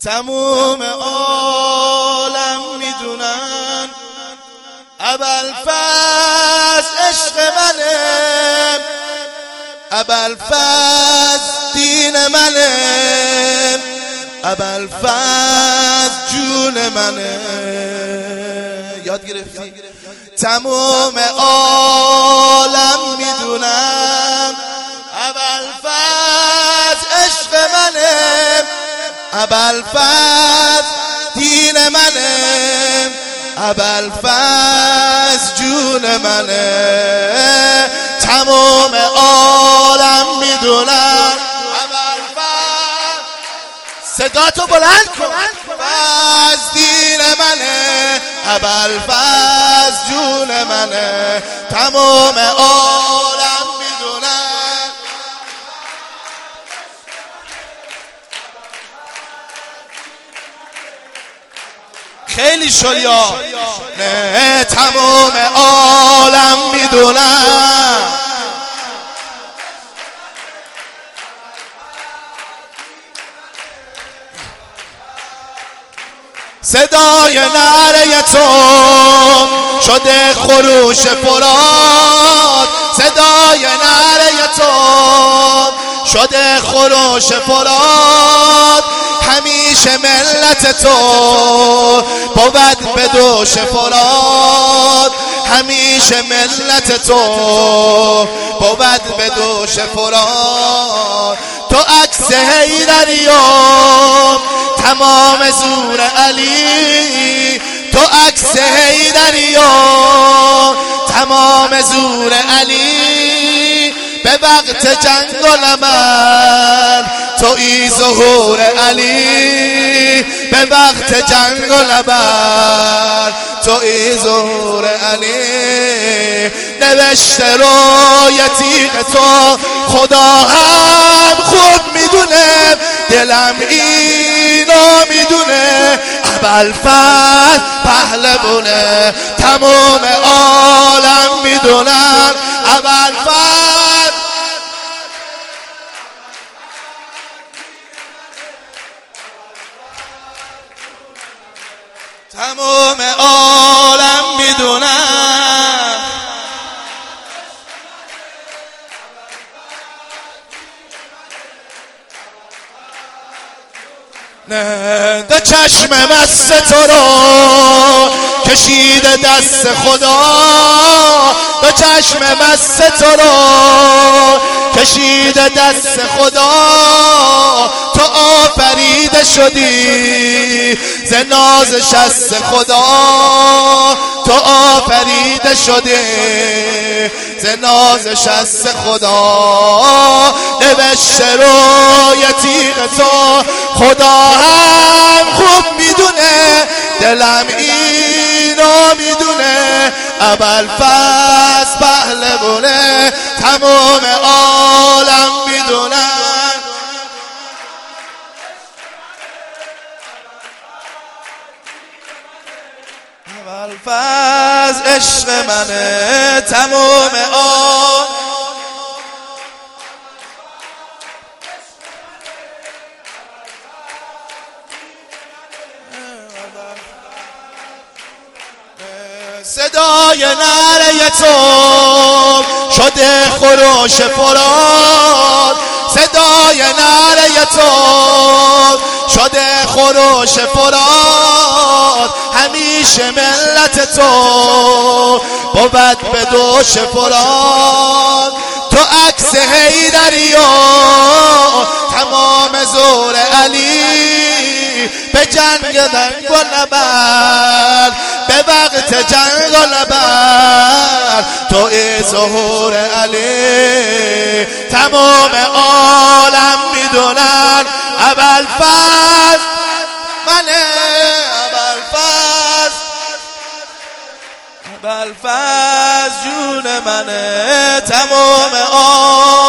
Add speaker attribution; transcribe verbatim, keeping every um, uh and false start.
Speaker 1: تموم عالم میدونن ابوالفضل عشق منه، ابوالفضل دین منه، ابوالفضل جون منه. یاد گرفتی؟ تموم عالم میدونن ابوالفضل عشق منه، ابوالفضل دین منه، ابوالفضل جون منه. تمام عالم میدونن ابوالفضل، صدا تو بلند کن، ابوالفضل دین منه، ابوالفضل جون منه. تمام عالم میدونن خیلی شلیا نه، تمام عالم میدونن صدای نعره تو شده خروش فرات، صدای نعره تو شده خروش فرات. همیشه ملت تو بود به دوش فرات، همیشه ملت تو بود به دوش فرات. تو عکس حیدریام تمام زور علی، تو عکس حیدریام تمام زور علی. به وقت جنگ و لمن تویی ظهور علی، به وقت جنگ و لمن تویی ظهور علی. نوشته روی تیغ تو خدا هم خوب میدونه، دلم اینو میدونه ابوالفضل پهلوونه. تمام عالم میدونن ابوالفضل، تمام عالم میدونن نه. دو چشم مست تو رو کشیده دست خدا، دو چشم مست تو رو کشیده دست خدا. تو آفریده شدی ز نازش از خدا، تو آفریده شدی ز نازش از خدا. نوشته روی تیغ تو خدا هم خوب میدونه، دلم اینو میدونه ابوالفضل پهلوونه. تمام عالم میدونن ابوالفضل عشق منه. تمام عالم صدای نعره تو شده خروش فرات، صدای نعره تو شده خروش فرات. همیشه ملت تو بود به دوش فرات. تو عکس حیدریام تمام زور علی، به جنگ دنگ و نبرد، به وقت جنگ و نبرد تویی ظهور علی. تمام عالم میدونن ابوالفضل منه، ابوالفضل ابوالفضل جون منه. تمام عالم